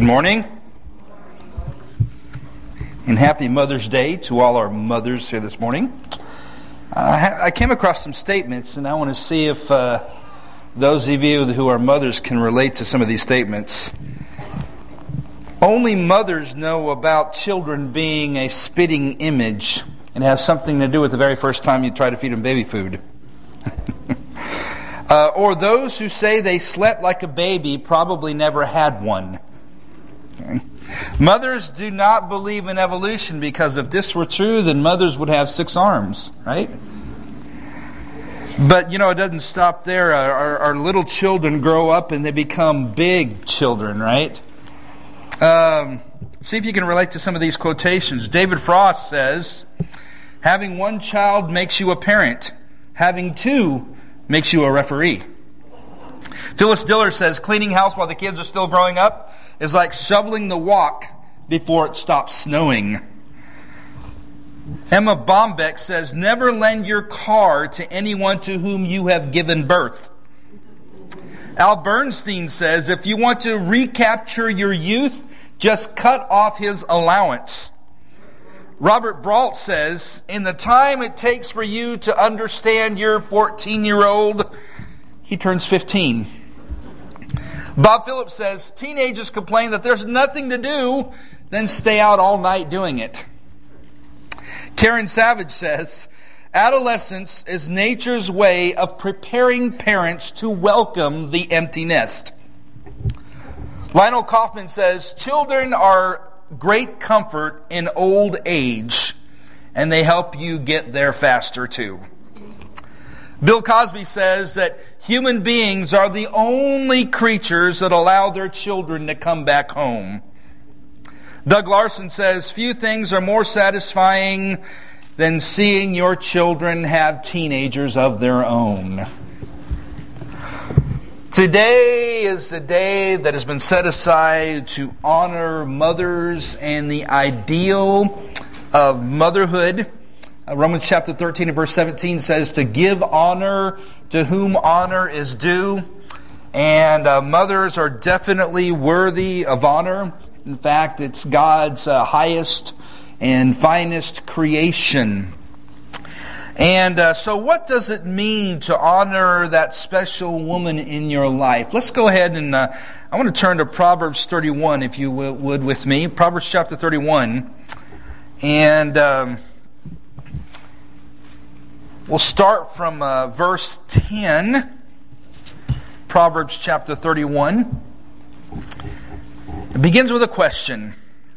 morning. And happy Mother's Day to all our mothers here this morning. I came across some statements, and I want to see if those of you who are mothers can relate to some of these statements. Only mothers know about children being a spitting image, and it has something to do with the very first time you try to feed them baby food. Or those who say they slept like a baby probably never had one. Okay. Mothers do not believe in evolution, because if this were true, then mothers would have 6 arms, right? But, it doesn't stop there. Our little children grow up and they become big children, right? See if you can relate to some of these quotations. David Frost says, having one child makes you a parent. Having 2 makes you a referee. Phyllis Diller says, cleaning house while the kids are still growing up is like shoveling the walk before it stops snowing. Emma Bombeck says, never lend your car to anyone to whom you have given birth. Al Bernstein says, if you want to recapture your youth, just cut off his allowance. Robert Brault says, in the time it takes for you to understand your 14-year-old, he turns 15. Bob Phillips says, teenagers complain that there's nothing to do, then stay out all night doing it. Karen Savage says, adolescence is nature's way of preparing parents to welcome the empty nest. Lionel Kaufman says, children are great comfort in old age, and they help you get there faster too. Bill Cosby says that human beings are the only creatures that allow their children to come back home. Doug Larson says, few things are more satisfying than seeing your children have teenagers of their own. Today is a day that has been set aside to honor mothers and the ideal of motherhood. Romans chapter 13 and verse 17 says to give honor to whom honor is due. And mothers are definitely worthy of honor. In fact, it's God's highest and finest creation. And so what does it mean to honor that special woman in your life? Let's go ahead and I want to turn to Proverbs 31, if you would with me. Proverbs chapter 31. And we'll start from verse 10. Proverbs chapter 31. It begins with a question.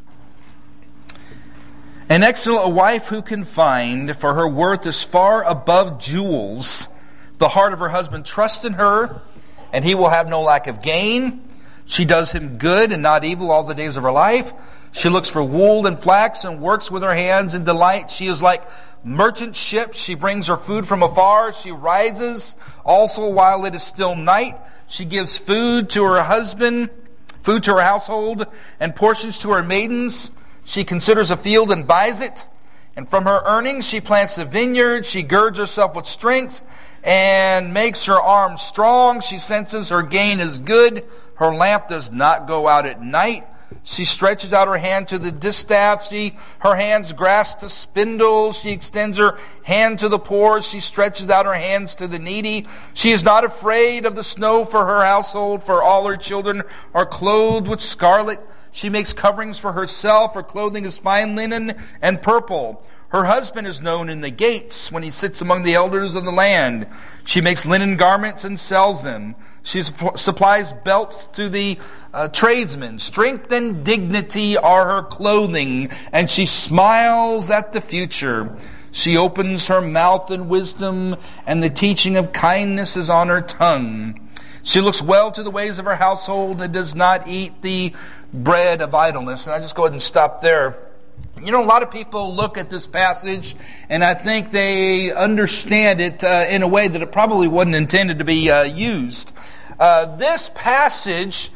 An excellent wife who can find, for her worth is far above jewels. The heart of her husband trusts in her, and he will have no lack of gain. She does him good and not evil all the days of her life. She looks for wool and flax and works with her hands in delight. She is like merchant ships. She brings her food from afar. She rises also while it is still night. She gives food to her husband, food to her household, and portions to her maidens. She considers a field and buys it. And from her earnings she plants a vineyard. She girds herself with strength and makes her arms strong. She senses her gain is good. Her lamp does not go out at night. She stretches out her hand to the distaff. Her hands grasp the spindle. She extends her hand to the poor. She stretches out her hands to the needy. She is not afraid of the snow for her household, for all her children are clothed with scarlet. She makes coverings for herself. Her clothing is fine linen and purple. Her husband is known in the gates when he sits among the elders of the land. She makes linen garments and sells them. She supplies belts to the tradesmen. Strength and dignity are her clothing, and she smiles at the future. She opens her mouth in wisdom, and the teaching of kindness is on her tongue. She looks well to the ways of her household and does not eat the bread of idleness. And I just go ahead and stop there. A lot of people look at this passage and I think they understand it in a way that it probably wasn't intended to be used. This passage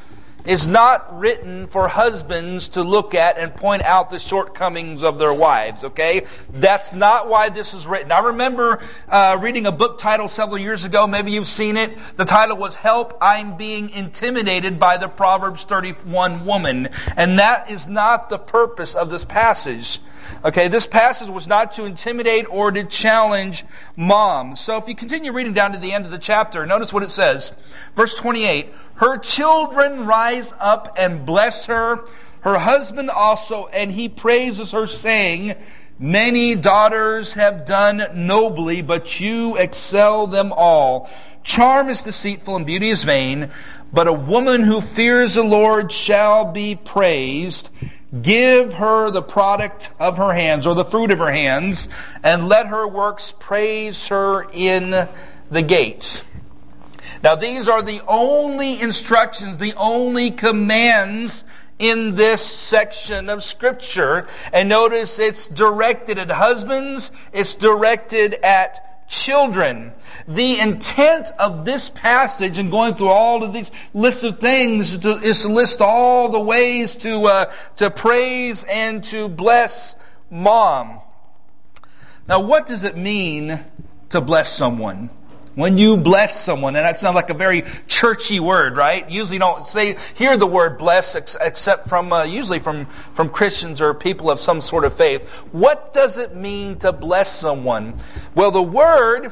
is not written for husbands to look at and point out the shortcomings of their wives, okay? That's not why this is written. I remember reading a book title several years ago. Maybe you've seen it. The title was Help, I'm Being Intimidated by the Proverbs 31 Woman. And that is not the purpose of this passage. Okay, this passage was not to intimidate or to challenge moms. So if you continue reading down to the end of the chapter, notice what it says. Verse 28, her children rise up and bless her, her husband also, and he praises her, saying, many daughters have done nobly, but you excel them all. Charm is deceitful and beauty is vain, but a woman who fears the Lord shall be praised. Give her the product of her hands, or the fruit of her hands, and let her works praise her in the gates. Now these are the only instructions, the only commands in this section of Scripture. And notice it's directed at husbands, it's directed at children. The intent of this passage and going through all of these lists of things is to list all the ways to praise and to bless mom. Now what does it mean to bless someone? When you bless someone, and that sounds like a very churchy word, right? Usually you don't hear the word bless except from usually from Christians or people of some sort of faith. What does it mean to bless someone? Well, the word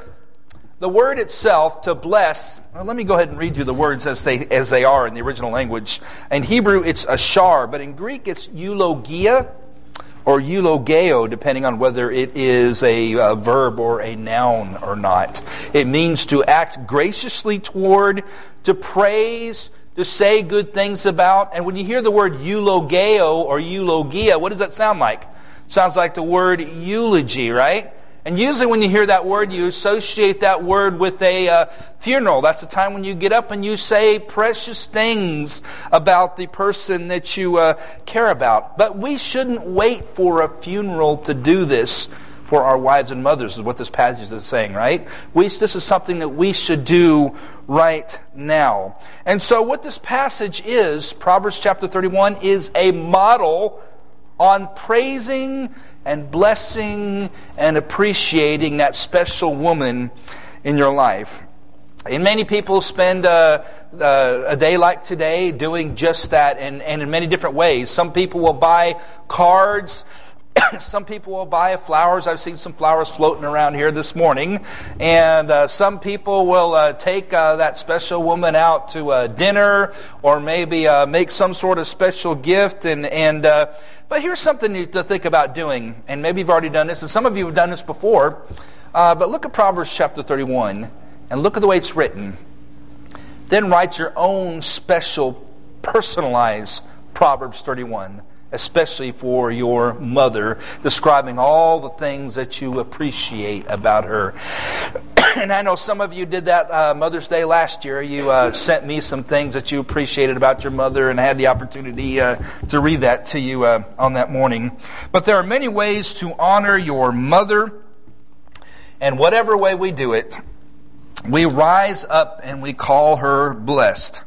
itself, to bless, well, let me go ahead and read you the words as they are in the original language. In Hebrew, it's ashar, but in Greek, it's eulogia or eulogeo, depending on whether it is a verb or a noun or not. It means to act graciously toward, to praise, to say good things about. And when you hear the word eulogeo or eulogia, what does that sound like? It sounds like the word eulogy, right? And usually when you hear that word, you associate that word with a funeral. That's the time when you get up and you say precious things about the person that you care about. But we shouldn't wait for a funeral to do this for our wives and mothers, is what this passage is saying, right? This is something that we should do right now. And so what this passage is, Proverbs chapter 31, is a model on praising and blessing and appreciating that special woman in your life. And many people spend a day like today doing just that, and in many different ways. Some people will buy cards. Some people will buy flowers. I've seen some flowers floating around here this morning. And some people will take that special woman out to dinner, or maybe make some sort of special gift. But here's something to think about doing. And maybe you've already done this, and some of you have done this before. But look at Proverbs chapter 31, and look at the way it's written. Then write your own special, personalized Proverbs 31. Especially for your mother, describing all the things that you appreciate about her. And I know some of you did that Mother's Day last year. You sent me some things that you appreciated about your mother, and I had the opportunity to read that to you on that morning. But there are many ways to honor your mother, and whatever way we do it, we rise up and we call her blessed.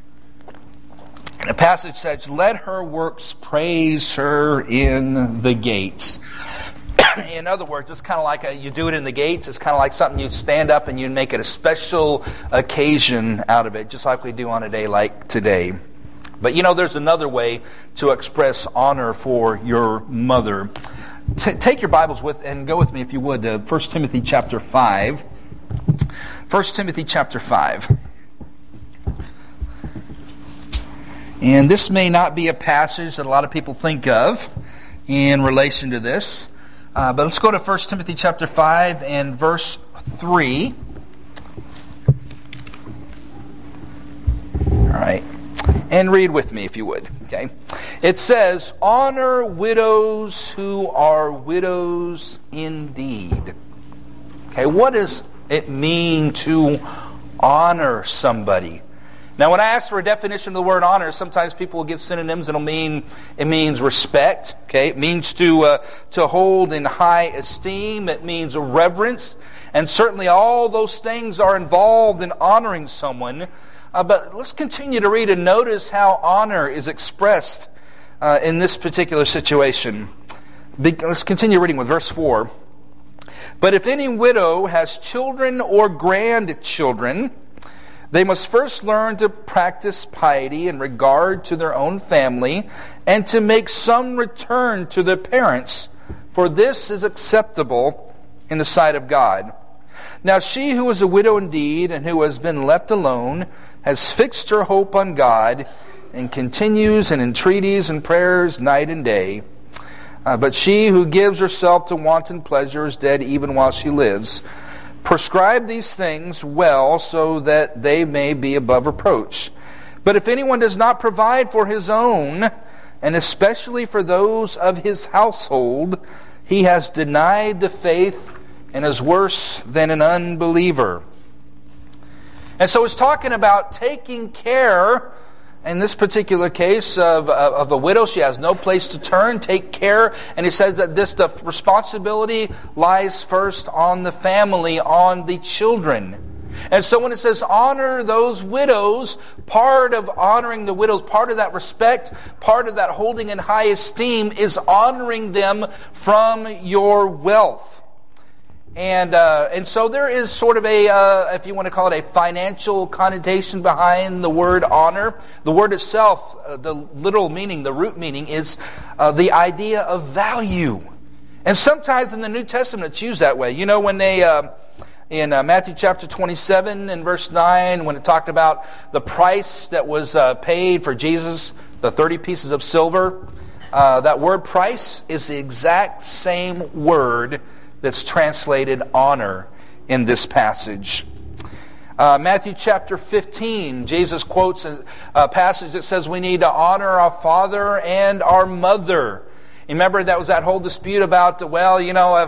The passage says, let her works praise her in the gates. In other words, it's kind of like you do it in the gates. It's kind of like something you stand up and you make it a special occasion out of it, just like we do on a day like today. But there's another way to express honor for your mother. Take your Bibles and go with me, if you would, to 1 Timothy chapter 5. 1 Timothy chapter 5. And this may not be a passage that a lot of people think of in relation to this. But let's go to 1 Timothy chapter 5 and verse 3. All right. And read with me if you would. Okay. It says, honor widows who are widows indeed. Okay, what does it mean to honor somebody? Now, when I ask for a definition of the word honor, sometimes people will give synonyms. It means respect. Okay, it means to hold in high esteem. It means reverence, and certainly all those things are involved in honoring someone. But let's continue to read and notice how honor is expressed in this particular situation. Let's continue reading with verse 4. But if any widow has children or grandchildren, they must first learn to practice piety in regard to their own family and to make some return to their parents, for this is acceptable in the sight of God. Now she who is a widow indeed and who has been left alone has fixed her hope on God and continues in entreaties and prayers night and day. But she who gives herself to wanton pleasure is dead even while she lives. Prescribe these things well so that they may be above reproach. But if anyone does not provide for his own, and especially for those of his household, he has denied the faith and is worse than an unbeliever. And so it's talking about taking care, in this particular case, of a widow. She has no place to turn. Take care. And he says that the responsibility lies first on the family, on the children. And so when it says honor those widows, part of honoring the widows, part of that respect, part of that holding in high esteem is honoring them from your wealth. And so there is sort of a, if you want to call it a financial connotation behind the word honor. The word itself, the literal meaning, the root meaning is the idea of value. And sometimes in the New Testament it's used that way. You know, when they, in Matthew chapter 27 and verse 9, when it talked about the price that was paid for Jesus, the 30 pieces of silver, that word price is the exact same word that's translated honor in this passage. Matthew chapter 15, Jesus quotes a passage that says we need to honor our father and our mother. Remember, that was that whole dispute about, well, you know,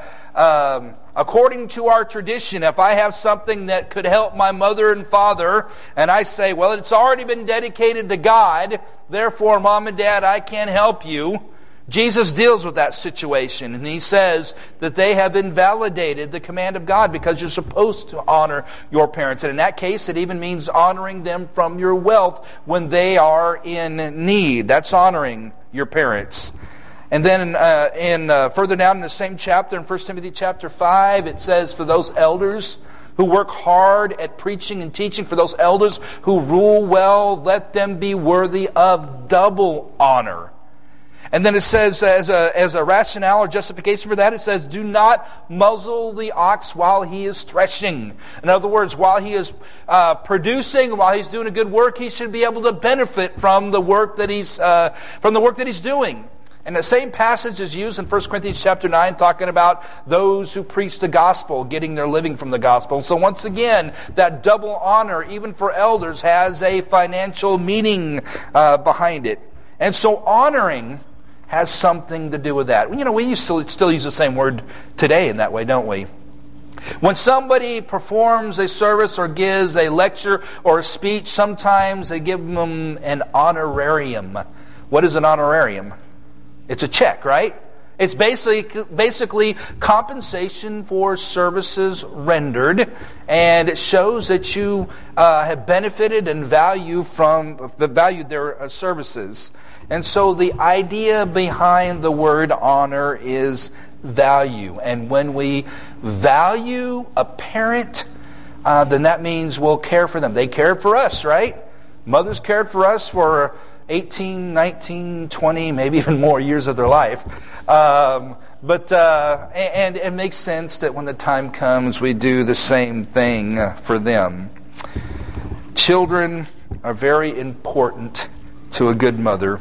if according to our tradition, if I have something that could help my mother and father, and I say, well, it's already been dedicated to God, therefore, Mom and Dad, I can't help you. Jesus deals with that situation, and he says that they have invalidated the command of God because you're supposed to honor your parents. And in that case, it even means honoring them from your wealth when they are in need. That's honoring your parents. And then further down in the same chapter, in 1 Timothy chapter 5, it says, for those elders who work hard at preaching and teaching, for those elders who rule well, let them be worthy of double honor. And then it says, as a rationale or justification for that, it says, do not muzzle the ox while he is threshing. In other words, while he is producing, while he's doing a good work, he should be able to benefit from the work that he's doing. And the same passage is used in 1 Corinthians chapter 9, talking about those who preach the gospel, getting their living from the gospel. So once again, that double honor, even for elders, has a financial meaning behind it. And so honoring has something to do with that. You know, we still use the same word today in that way, don't we? When somebody performs a service or gives a lecture or a speech, sometimes they give them an honorarium. What is an honorarium? It's a check, right? It's basically compensation for services rendered, and it shows that you have benefited and valued their services. And so the idea behind the word honor is value. And when we value a parent, then that means we'll care for them. They cared for us, right? Mothers cared for us for 18, 19, 20, maybe even more years of their life. But it makes sense that when the time comes, we do the same thing for them. Children are very important to a good mother.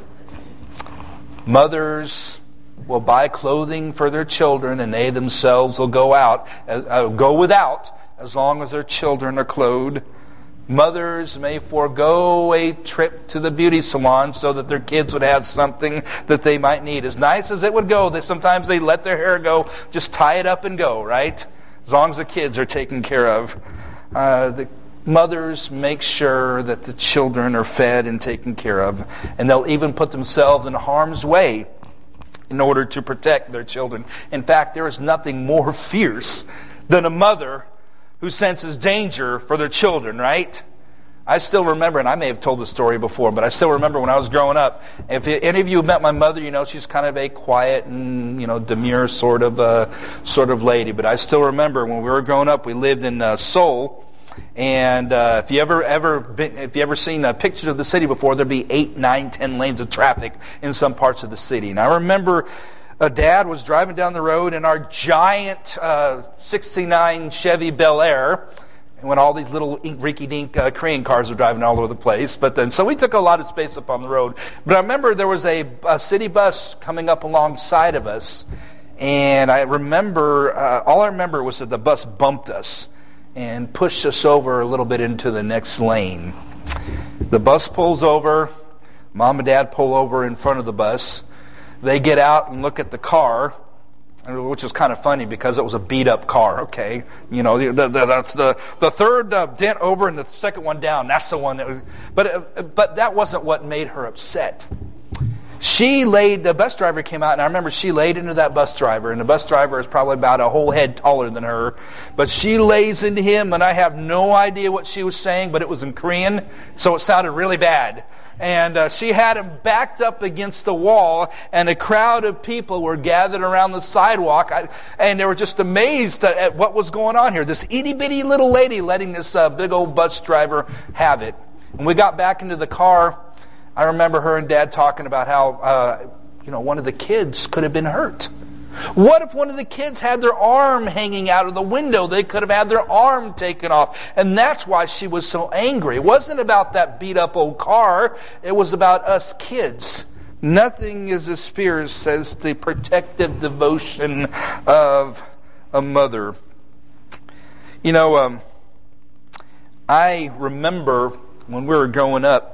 Mothers will buy clothing for their children, and they themselves will go without as long as their children are clothed. Mothers may forego a trip to the beauty salon so that their kids would have something that they might need. As nice as it would go, sometimes they let their hair go, just tie it up and go, right? As long as the kids are taken care of. The mothers make sure that the children are fed and taken care of, and they'll even put themselves in harm's way in order to protect their children. In fact, there is nothing more fierce than a mother who senses danger for their children, right? I still remember, and I may have told the story before, but I still remember when I was growing up. If any of you have met my mother, she's kind of a quiet and demure sort of lady. But I still remember when we were growing up, we lived in Seoul, and if you ever seen pictures of the city before, there'd be 8, 9, 10 lanes of traffic in some parts of the city. And I remember Dad was driving down the road in our giant '69 Chevy Bel Air. When all these little rinky-dink Korean cars are driving all over the place. So we took a lot of space up on the road. But I remember there was a city bus coming up alongside of us. And I remember, all I remember was that the bus bumped us and pushed us over a little bit into the next lane. The bus pulls over. Mom and Dad pull over in front of the bus. They get out and look at the car, which is kind of funny because it was a beat-up car, okay? That's the third dent over and the second one down. That's the one that was... But that wasn't what made her upset. The bus driver came out, and I remember she laid into that bus driver, and the bus driver is probably about a whole head taller than her. But she lays into him, and I have no idea what she was saying, but it was in Korean, so it sounded really bad. And she had him backed up against the wall, and a crowd of people were gathered around the sidewalk, and they were just amazed at what was going on here. This itty-bitty little lady letting this big old bus driver have it. When we got back into the car, I remember her and Dad talking about how one of the kids could have been hurt. What if one of the kids had their arm hanging out of the window? They could have had their arm taken off. And that's why she was so angry. It wasn't about that beat-up old car. It was about us kids. Nothing, as the Spirit says, the protective devotion of a mother. I remember when we were growing up,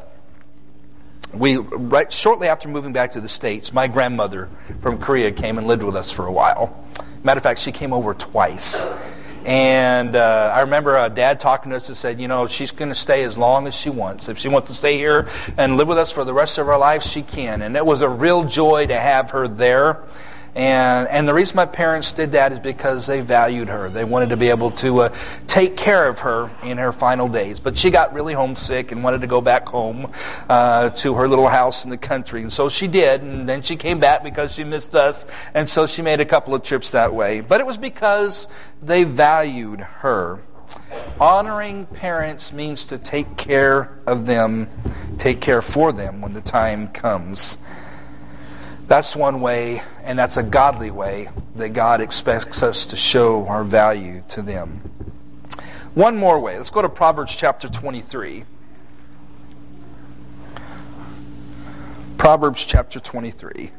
shortly after moving back to the States, my grandmother from Korea came and lived with us for a while. Matter of fact, she came over twice. And I remember Dad talking to us and said, she's going to stay as long as she wants. If she wants to stay here and live with us for the rest of her life, she can. And it was a real joy to have her there. And the reason my parents did that is because they valued her. They wanted to be able to take care of her in her final days. But she got really homesick and wanted to go back home to her little house in the country. And so she did. And then she came back because she missed us. And so she made a couple of trips that way. But it was because they valued her. Honoring parents means to take care of them, take care for them when the time comes. That's one way, and that's a godly way that God expects us to show our value to them. One more way. Let's go to Proverbs chapter 23. Proverbs chapter 23.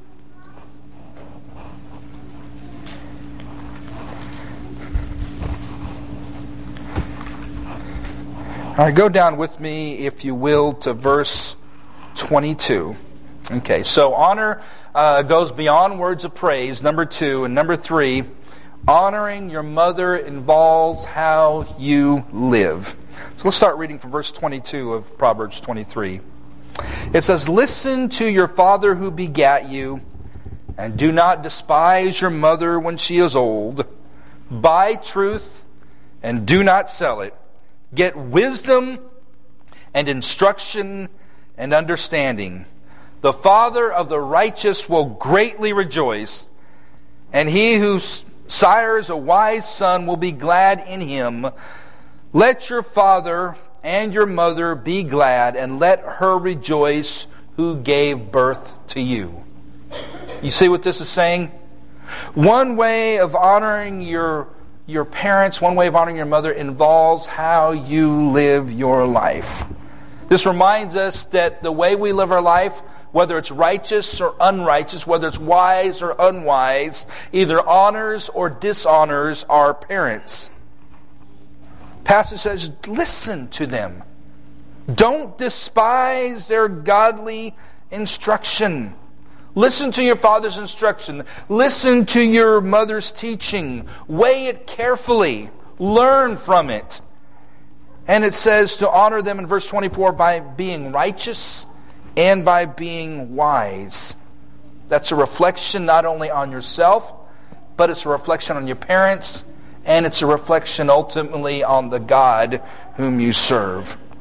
All right, go down with me, if you will, to verse 22. Okay, so honor goes beyond words of praise, number 2. And number 3, honoring your mother involves how you live. So let's start reading from verse 22 of Proverbs 23. It says, "Listen to your father who begat you, and do not despise your mother when she is old. Buy truth, and do not sell it. Get wisdom and instruction and understanding. The father of the righteous will greatly rejoice, and he who sires a wise son will be glad in him. Let your father and your mother be glad, and let her rejoice who gave birth to you." You see what this is saying? One way of honoring your parents, one way of honoring your mother involves how you live your life. This reminds us that the way we live our life, whether it's righteous or unrighteous, whether it's wise or unwise, either honors or dishonors our parents. Passage says, listen to them. Don't despise their godly instruction. Listen to your father's instruction. Listen to your mother's teaching. Weigh it carefully. Learn from it. And it says to honor them in verse 24 by being righteous and by being wise. That's a reflection not only on yourself, but it's a reflection on your parents, and it's a reflection ultimately on the God whom you serve.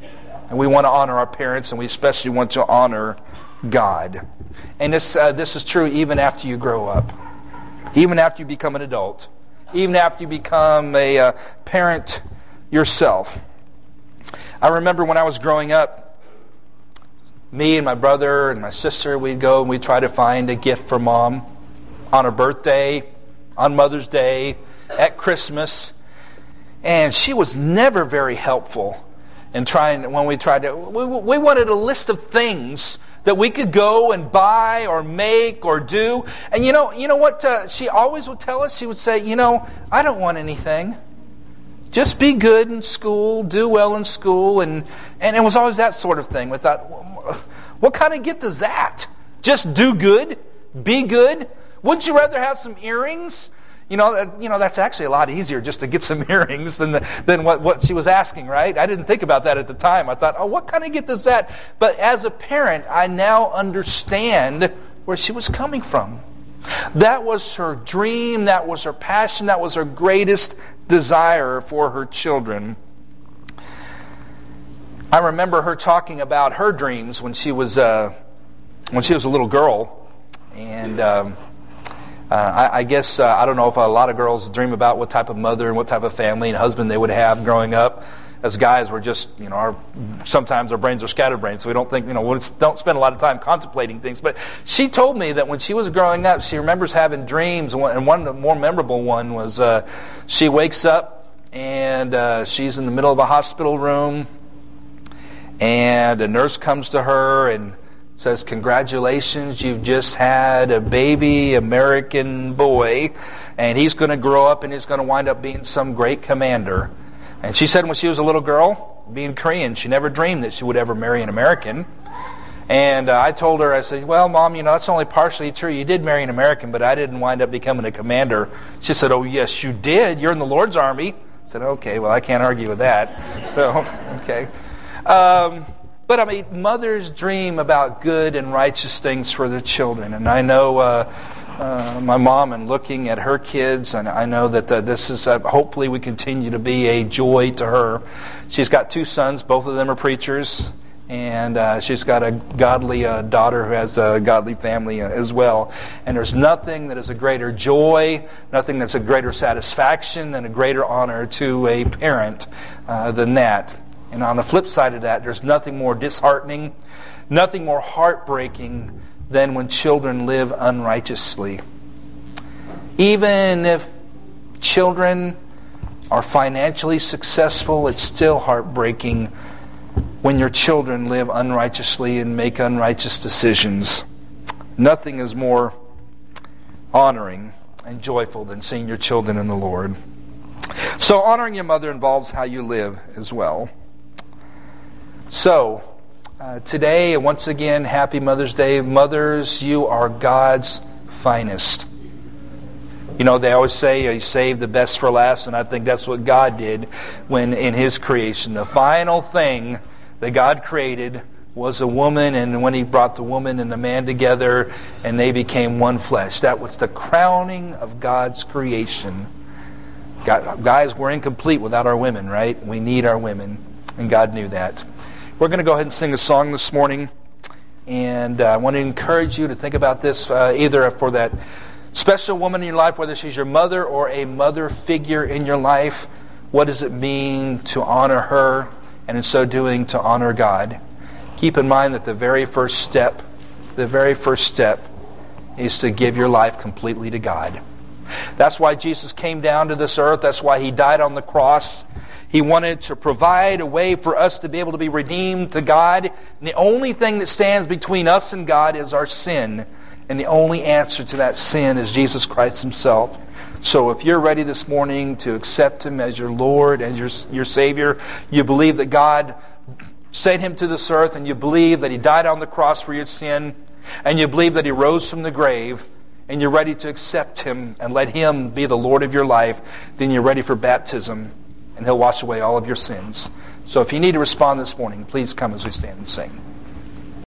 And we want to honor our parents, and we especially want to honor God. And this is true even after you grow up, even after you become an adult, even after you become a parent yourself. I remember when I was growing up, me and my brother and my sister, we'd go and we'd try to find a gift for Mom on her birthday, on Mother's Day, at Christmas. And she was never very helpful in trying, when we tried to, we wanted a list of things that we could go and buy or make or do. And you know what she always would tell us? She would say, I don't want anything. Just be good in school, do well in school. And it was always that sort of thing. We thought, what kind of gift is that? Just do good? Be good? Wouldn't you rather have some earrings? That's actually a lot easier just to get some earrings than what she was asking, right? I didn't think about that at the time. I thought, what kind of gift is that? But as a parent, I now understand where she was coming from. That was her dream, that was her passion, that was her greatest desire for her children. I remember her talking about her dreams when she was a little girl, and I guess I don't know if a lot of girls dream about what type of mother and what type of family and husband they would have growing up. As guys, we're just, sometimes our brains are scatterbrained, so we don't think, we don't spend a lot of time contemplating things. But she told me that when she was growing up, she remembers having dreams, and one of the more memorable one was she wakes up and she's in the middle of a hospital room, and a nurse comes to her and says, "Congratulations, you've just had a baby American boy, and he's going to grow up and he's going to wind up being some great commander." And she said when she was a little girl, being Korean, she never dreamed that she would ever marry an American. And I told her, I said, "Well, Mom, that's only partially true. You did marry an American, but I didn't wind up becoming a commander." She said, "Oh, yes, you did. You're in the Lord's Army." I said, "Okay, well, I can't argue with that." So, okay. But mothers dream about good and righteous things for their children. And I know my mom, and looking at her kids, and I know that this is, hopefully we continue to be a joy to her. She's got 2 sons, both of them are preachers, and she's got a godly daughter who has a godly family as well. And there's nothing that is a greater joy, nothing that's a greater satisfaction, and a greater honor to a parent than that. And on the flip side of that, there's nothing more disheartening, nothing more heartbreaking than when children live unrighteously. Even if children are financially successful, it's still heartbreaking when your children live unrighteously and make unrighteous decisions. Nothing is more honoring and joyful than seeing your children in the Lord. So honoring your mother involves how you live as well. So, today, once again, happy Mother's Day. Mothers, you are God's finest. They always say you save the best for last, and I think that's what God did when in His creation. The final thing that God created was a woman, and when He brought the woman and the man together, and they became one flesh. That was the crowning of God's creation. Guys, we're incomplete without our women, right? We need our women, and God knew that. We're going to go ahead and sing a song this morning, and I want to encourage you to think about this, either for that special woman in your life, whether she's your mother or a mother figure in your life. What does it mean to honor her, and in so doing, to honor God? Keep in mind that the very first step is to give your life completely to God. That's why Jesus came down to this earth. That's why He died on the cross. He wanted to provide a way for us to be able to be redeemed to God. And the only thing that stands between us and God is our sin. And the only answer to that sin is Jesus Christ Himself. So if you're ready this morning to accept Him as your Lord and your Savior, you believe that God sent Him to this earth, and you believe that He died on the cross for your sin, and you believe that He rose from the grave, and you're ready to accept Him and let Him be the Lord of your life, then you're ready for baptism, and He'll wash away all of your sins. So if you need to respond this morning, please come as we stand and sing.